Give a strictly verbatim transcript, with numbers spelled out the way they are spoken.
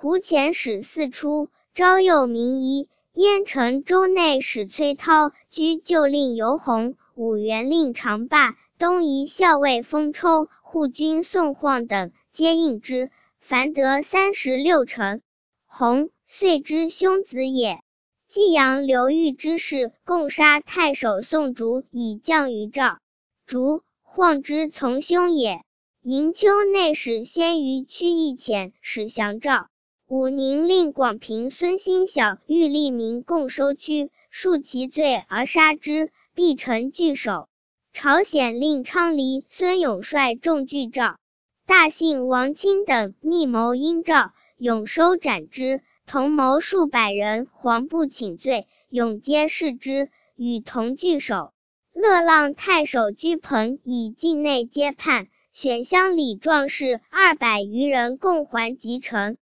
胡遣使四出，昭右名仪。燕城州内史崔涛居旧令尤弘、武元令长霸、东夷校尉封抽、护军宋晃等皆应之，凡得三十六城。弘，遂之兄子也。济阳刘豫之事，共杀太守宋竹以降于赵。竹，晃之从兄也。营丘内史先于屈义遣使降赵。武宁令广平孙欣晓欲立民共收区，数其罪而杀之，必成据守。朝鲜令昌黎孙永率众拒赵，大信王钦等密谋阴赵，永收斩之，同谋数百人，黄不请罪，永皆释之，与同据守。乐浪太守居朋以境内皆叛，选乡里壮士二百余人共还集城。